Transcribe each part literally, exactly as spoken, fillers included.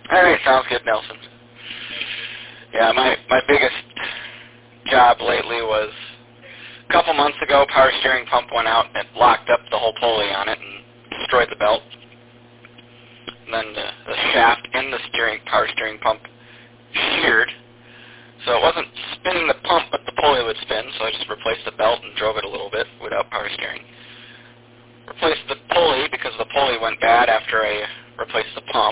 All right, sounds good, Nelson. Yeah, my my biggest job lately was a couple months ago. Power steering pump went out and it locked up the whole pulley on it and destroyed the belt. And then the, the shaft in the steering power steering pump sheared, so it wasn't spinning the pump, but the pulley would spin. So I just replaced the belt and drove it a little bit without power steering. Replaced the pulley because the pulley went bad after I replaced the pump.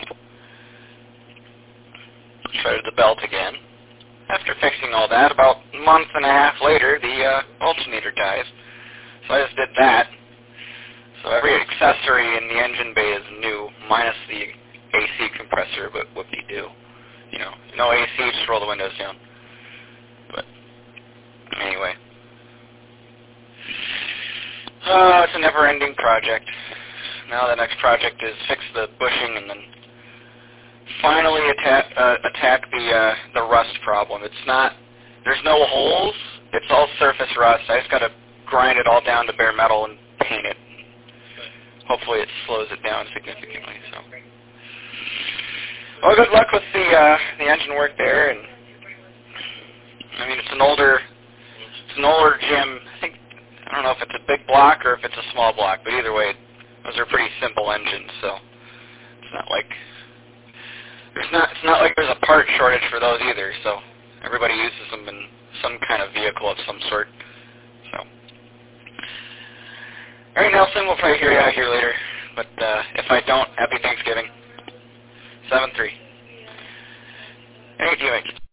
Shredded the belt again. After fixing all that, about a month and a half later, the uh, alternator dies. So I just did that. So every accessory in the engine bay is new, minus the A C compressor, but whoop-de-doo. You know, no A C, just roll the windows down. But anyway. Oh, it's a never-ending project. Now the next project is fix the bushing and then finally attack, uh, attack the uh, the rust problem. It's not, there's no holes. It's all surface rust. I just got to grind it all down to bare metal and paint it. Hopefully it slows it down significantly. So, well, good luck with the uh, the engine work there. And I mean, it's an older, it's an older gym. I think I don't know if it's a big block or if it's a small block, but either way, those are pretty simple engines. So it's not like there's not it's not like there's a part shortage for those either. So everybody uses them in some kind of vehicle of some sort. So. All right, Nelson, we'll probably hear you out here later. But uh, if I don't, happy Thanksgiving. seven three. Thank you.